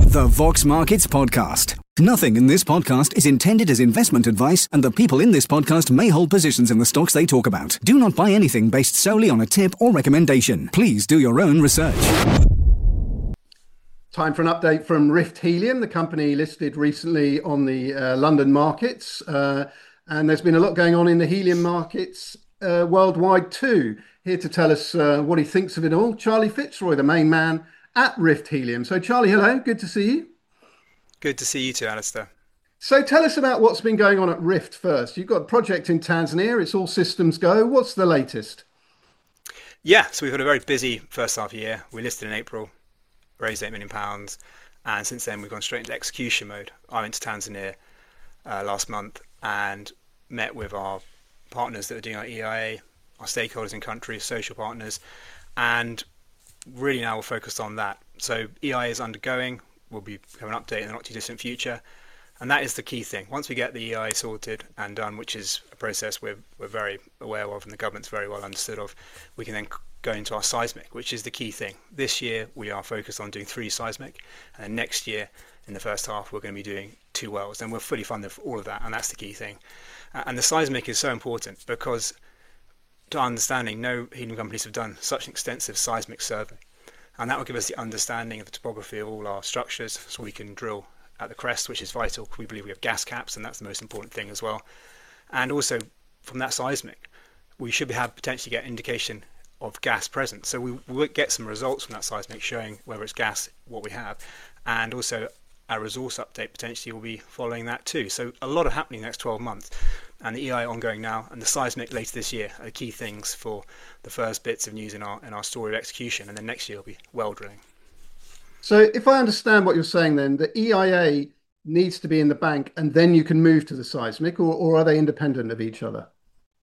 The Vox Markets Podcast. Nothing in this podcast is intended as investment advice, and the people in this podcast may hold positions in the stocks they talk about. Do not buy anything based solely on a tip or recommendation. Please do your own research. Time for an update from Rift Helium, the company listed recently on the London markets. And there's been a lot going on in the helium markets worldwide too. Here to tell us what he thinks of it all, Charlie Fitzroy, the main man at Rift Helium. So Charlie, hello, good to see you. Good to see you too, Alistair. So tell us about what's been going on at Rift first. You've got a project in Tanzania, it's all systems go. What's the latest? Yeah, so we've had a very busy first half of the year. We listed in April, raised £8 million, and since then we've gone straight into execution mode. I went to Tanzania last month and met with our partners that are doing our EIA, our stakeholders in country, social partners, and really now we're focused on that. So EIA is undergoing. We'll have an update in the not too distant future, and that is the key thing. Once we get the EIA sorted and done, which is a process we're very aware of and the government's very well understood of, we can then go into our seismic, which is the key thing. This year we are focused on doing 3 seismic, and next year in the first half we're going to be doing 2 wells, and we're fully funded for all of that, and that's the key thing. And the seismic is so important because, to our understanding, no helium companies have done such an extensive seismic survey, and that will give us the understanding of the topography of all our structures, so we can drill at the crest, which is vital. We believe we have gas caps, and that's the most important thing as well. And also from that seismic we should have potentially get indication of gas present, so we will get some results from that seismic showing whether it's gas, what we have, and also our resource update potentially will be following that too. So a lot of happening in the next 12 months, and the EIA ongoing now, and the seismic later this year are the key things for the first bits of news in our story of execution, and then next year will be well drilling. So if I understand what you're saying, then the EIA needs to be in the bank and then you can move to the seismic, or are they independent of each other?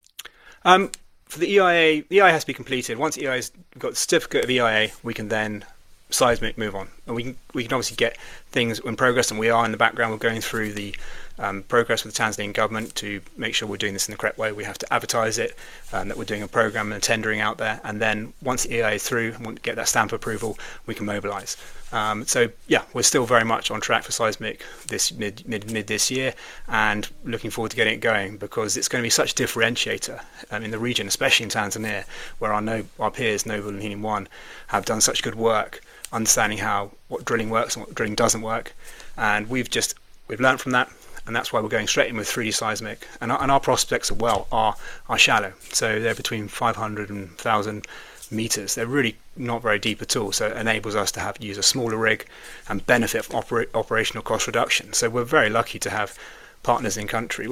For the EIA has to be completed. Once EIA's got the certificate of EIA, we can then seismic move on, and we can obviously get things in progress, and we are in the background. We're going through the progress with the Tanzanian government to make sure we're doing this in the correct way. We have to advertise it, that we're doing a program and tendering out there, and then once the EIA is through and we get that stamp of approval, we can mobilise. So yeah, we're still very much on track for seismic this mid this year, and looking forward to getting it going, because it's going to be such a differentiator in the region, especially in Tanzania, where our peers Noble and Helium One have done such good work understanding what drilling works and what drilling doesn't work, and we've learned from that, and that's why we're going straight in with 3D seismic. And our prospects are shallow, so they're between 500 and 1,000 meters. They're really not very deep at all, so it enables us to use a smaller rig and benefit from operational cost reduction. So we're very lucky to have peers in country.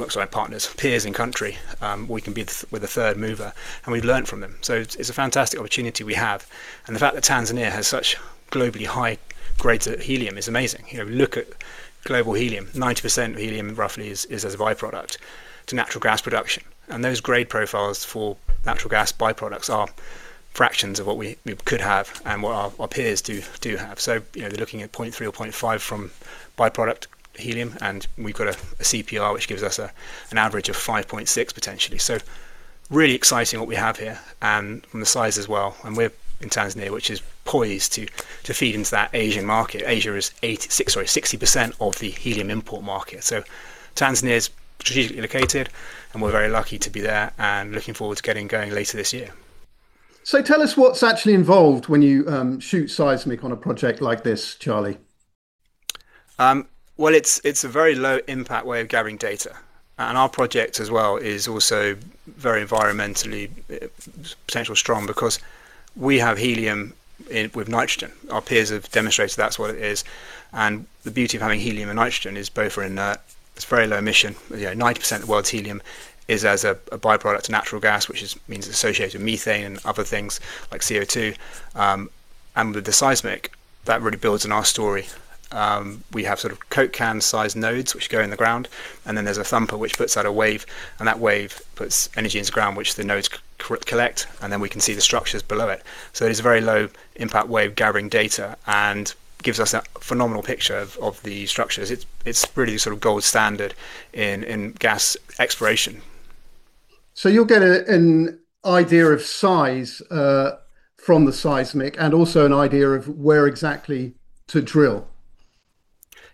We can be with a third mover, and we've learned from them. So it's a fantastic opportunity we have, and the fact that Tanzania has such globally high grades of helium is amazing. Look at global helium. 90% of helium roughly is as a byproduct to natural gas production, and those grade profiles for natural gas byproducts are fractions of what we could have and what our peers do have. So they're looking at 0.3 or 0.5 from byproduct helium, and we've got a CPR which gives us an average of 5.6 potentially. So really exciting what we have here, and from the size as well. And we're in Tanzania, which is poised to feed into that Asian market. Asia is 60% of the helium import market. So Tanzania is strategically located, and we're very lucky to be there, and looking forward to getting going later this year. So tell us what's actually involved when you shoot seismic on a project like this, Charlie. Well, it's a very low impact way of gathering data, and our project as well is also very environmentally potential strong, because we have helium with nitrogen. Our peers have demonstrated that's what it is, and the beauty of having helium and nitrogen is both are inert. It's very low emission. 90% of the world's helium is as a byproduct of natural gas, which means it's associated with methane and other things like CO2. And with the seismic, that really builds on our story. We have sort of Coke can sized nodes which go in the ground, and then there's a thumper which puts out a wave, and that wave puts energy into the ground which the nodes collect, and then we can see the structures below it. So it is a very low impact way of gathering data, and gives us a phenomenal picture of the structures. It's really sort of gold standard in gas exploration. So you'll get an idea of size from the seismic, and also an idea of where exactly to drill.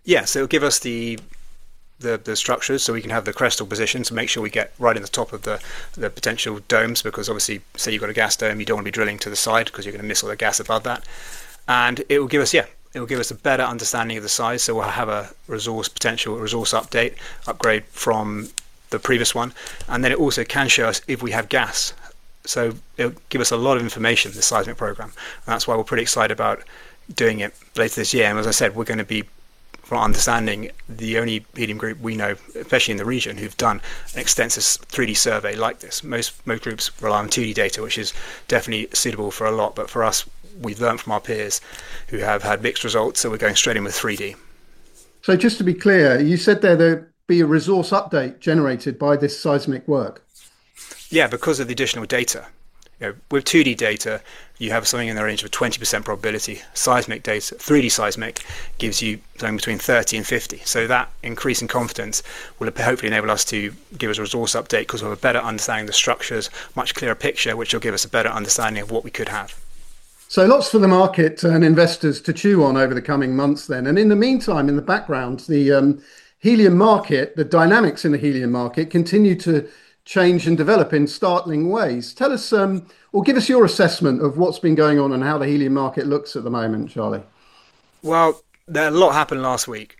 Yeah, so it'll give us the structures so we can have the crestal position to make sure we get right in the top of the potential domes, because obviously, say you've got a gas dome, you don't want to be drilling to the side because you're going to miss all the gas above that. And it will give us a better understanding of the size. So we'll have a resource upgrade from the previous one, and then it also can show us if we have gas. So it'll give us a lot of information, the seismic program, and that's why we're pretty excited about doing it later this year. And as I said, we're going to be, from our understanding, the only helium group we know, especially in the region, who've done an extensive 3D survey like this. Most groups rely on 2D data, which is definitely suitable for a lot, but for us, we've learned from our peers who have had mixed results, so we're going straight in with 3D. So just to be clear, you said there'd be a resource update generated by this seismic work. Yeah, because of the additional data. With 2D data, you have something in the range of 20% probability. Seismic data, 3D seismic, gives you something between 30 and 50. So that increase in confidence will hopefully enable us to give us a resource update, because we'll have a better understanding of the structures, much clearer picture, which will give us a better understanding of what we could have. So lots for the market and investors to chew on over the coming months then. And in the meantime, in the background, the helium market, the dynamics in the helium market continue to change and develop in startling ways. Tell us, or give us your assessment of what's been going on and how the helium market looks at the moment, Charlie. Well, a lot happened last week,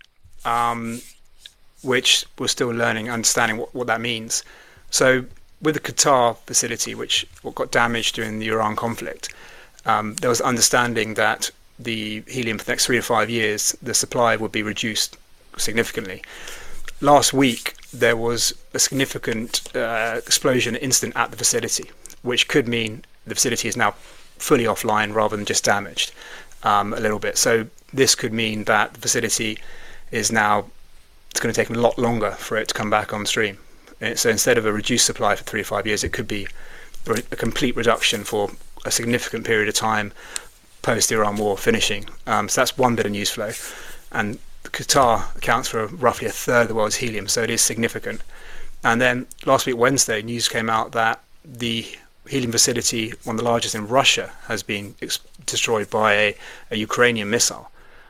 which we're still learning, understanding what that means. So with the Qatar facility, what got damaged during the Iran conflict, there was understanding that the helium for the next 3 to 5 years, the supply would be reduced significantly. Last week, there was a significant explosion incident at the facility, which could mean the facility is now fully offline rather than just damaged a little bit. So this could mean that the facility is now, it's going to take a lot longer for it to come back on stream. So instead of a reduced supply for 3 to 5 years, it could be a complete reduction for a significant period of time post the Iran war finishing. So that's one bit of news flow. And Qatar accounts for roughly a third of the world's helium, so it is significant. And then last week, Wednesday, news came out that the helium facility, one of the largest in Russia, has been destroyed by a Ukrainian missile.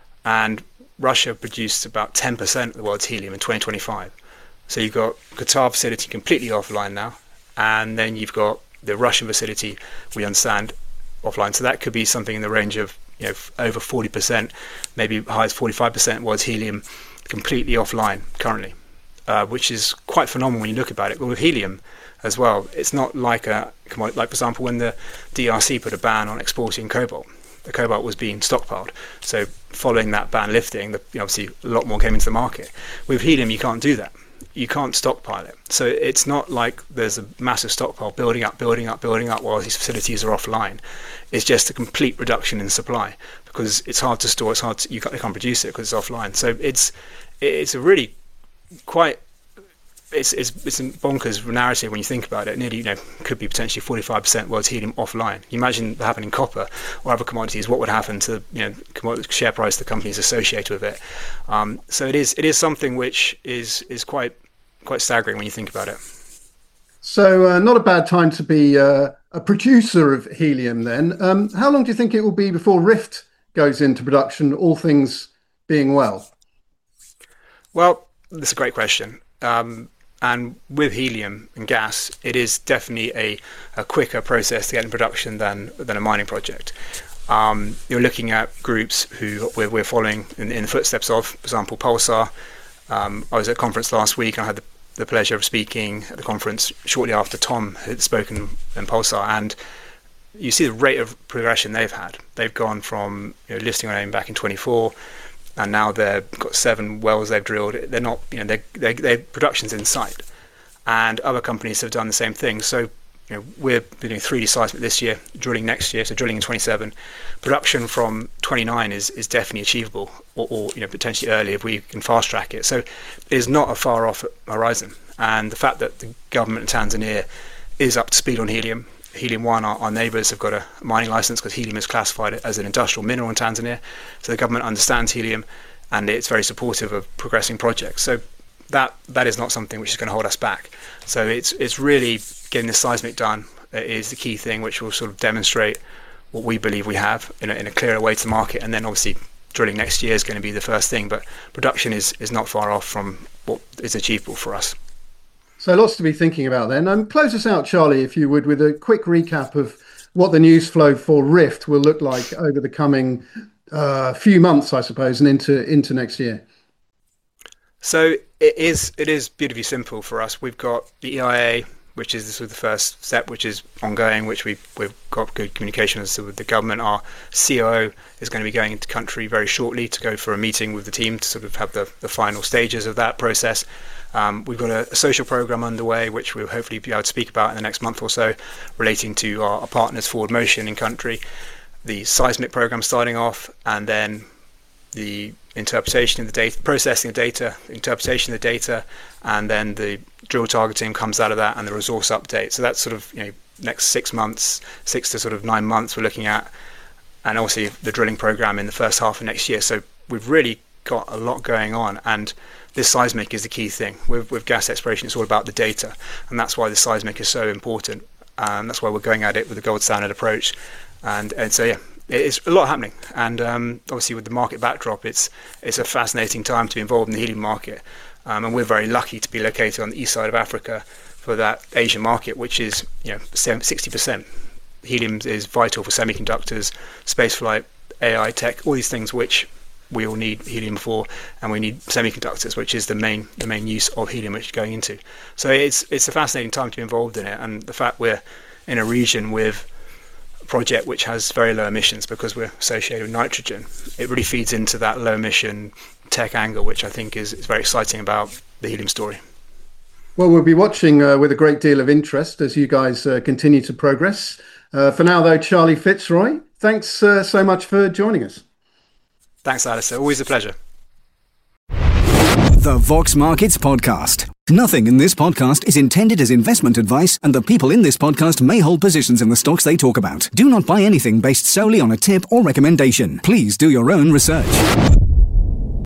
And Russia produced about 10% of the world's helium in 2025. So you've got Qatar facility completely offline now, and then you've got the Russian facility, we understand, offline. So that could be something in the range of over 40%, maybe high as 45% was helium completely offline currently, which is quite phenomenal when you look about it. But with helium as well, it's not like a commodity. Like, for example, when the DRC put a ban on exporting cobalt, the cobalt was being stockpiled. So following that ban lifting, obviously a lot more came into the market. With helium, you can't do that. You can't stockpile it. So it's not like there's a massive stockpile building up while these facilities are offline. It's just a complete reduction in supply, because it's hard to store. You can't produce it because it's offline. So it's a really quite it's a bonkers narrative when you think about it. Nearly could be potentially 45% world's helium offline. You imagine that happening in copper or other commodities. What would happen to share price, the companies associated with it? So it is something which is quite staggering when you think about it. So not a bad time to be a producer of helium then. How long do you think it will be before Rift goes into production, all things being well? Well, that's a great question. And with helium and gas, it is definitely a quicker process to get in production than a mining project. You're looking at groups who we're following in the footsteps of, for example, Pulsar. I was at a conference last week, and I had the pleasure of speaking at the conference shortly after Tom had spoken in Pulsar, and you see the rate of progression they've had. They've gone from listing on AIM back in 24, and now they've got 7 wells they've drilled. They're not, their production's in sight, and other companies have done the same thing. So we're doing 3D seismic this year, drilling next year, so drilling in 27. Production from 29 is definitely achievable, or potentially early if we can fast track it. So it is not a far off horizon. And the fact that the government in Tanzania is up to speed on helium. Helium 1, our neighbours, have got a mining license because helium is classified as an industrial mineral in Tanzania. So the government understands helium, and it's very supportive of progressing projects. So that is not something which is going to hold us back. So it's really getting the seismic done is the key thing, which will sort of demonstrate what we believe we have in a clearer way to the market, and then obviously drilling next year is going to be the first thing, but production is not far off from what is achievable for us. So lots to be thinking about then. Close us out, Charlie, if you would, with a quick recap of what the news flow for Rift will look like over the coming few months, I suppose, and into next year. So it is beautifully simple for us. We've got the EIA, which is the first step, which is ongoing, which we've got good communication with the government. Our COO is going to be going into country very shortly to go for a meeting with the team to sort of have the final stages of that process. We've got a social program underway, which we'll hopefully be able to speak about in the next month or so, relating to our partners Forward Motion in country, the seismic program starting off, and then the interpretation of the data, processing of data, interpretation of the data, and then the drill targeting comes out of that, and the resource update. So that's sort of next 6 months, 6 to sort of 9 months we're looking at, and obviously the drilling program in the first half of next year. So we've really got a lot going on, and this seismic is the key thing. With gas exploration, it's all about the data, and that's why the seismic is so important. That's why we're going at it with the gold standard approach, and so yeah. It's a lot happening, and obviously with the market backdrop, it's a fascinating time to be involved in the helium market, and we're very lucky to be located on the east side of Africa for that Asian market, which is 60%. Helium is vital for semiconductors, spaceflight, AI tech, all these things which we all need helium for, and we need semiconductors, which is the main use of helium which is going into. So it's a fascinating time to be involved in it, and the fact we're in a region with project which has very low emissions because we're associated with nitrogen, it really feeds into that low emission tech angle, which I think is very exciting about the helium story. Well, we'll be watching with a great deal of interest as you guys continue to progress. For now, though, Charlie Fitzroy, thanks so much for joining us. Thanks, Alistair. Always a pleasure. The Vox Markets Podcast. Nothing in this podcast is intended as investment advice, and the people in this podcast may hold positions in the stocks they talk about. Do not buy anything based solely on a tip or recommendation. Please do your own research.